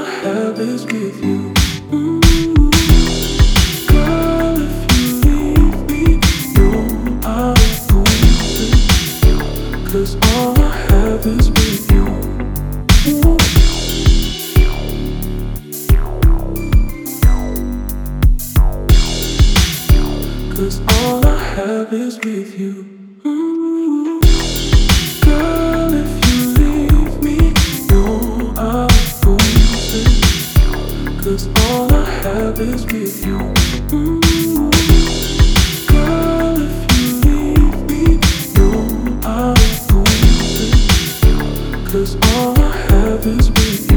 have is with you. Girl, if you leave me, no, I won't lose. 'Cause all I have is with you. 'Cause all I have is with you. Girl, if you leave me, no, I won't lose. 'Cause all I have is with you. Girl, if you leave me, no, I won't lose. 'Cause all I have is with you.